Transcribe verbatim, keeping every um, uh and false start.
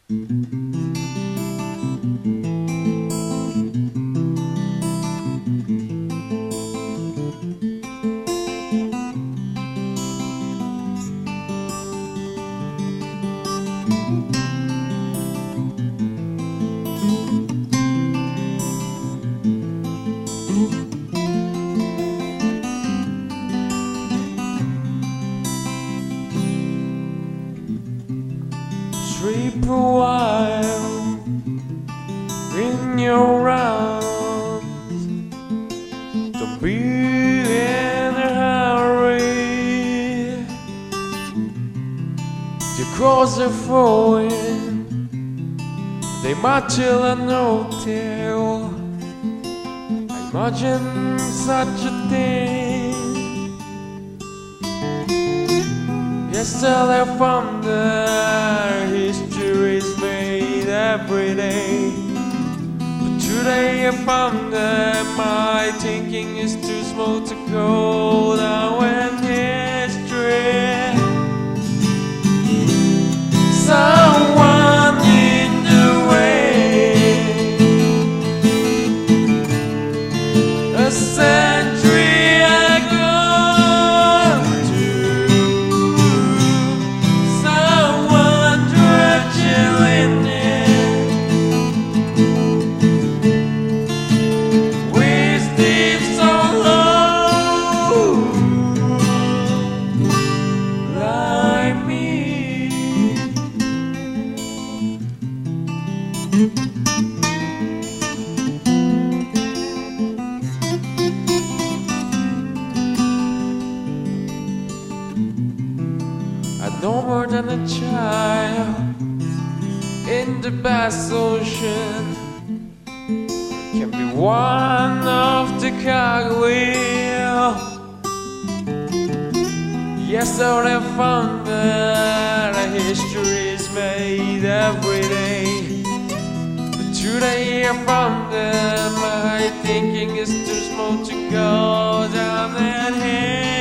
Sleep a while in your arms. Don't be in a hurry to cross the flowing. They might chill and no tale. I imagine such a thing. Yesterday from the history is made every day, but today I found that my thinking is too small to go down in history. Someone in the way, a century ago. I'm no more than a child in the vast ocean. Can be one of the cartwheel. Yesterday I found that a history is made every day, but today I found that my thinking is too small to go down that hill.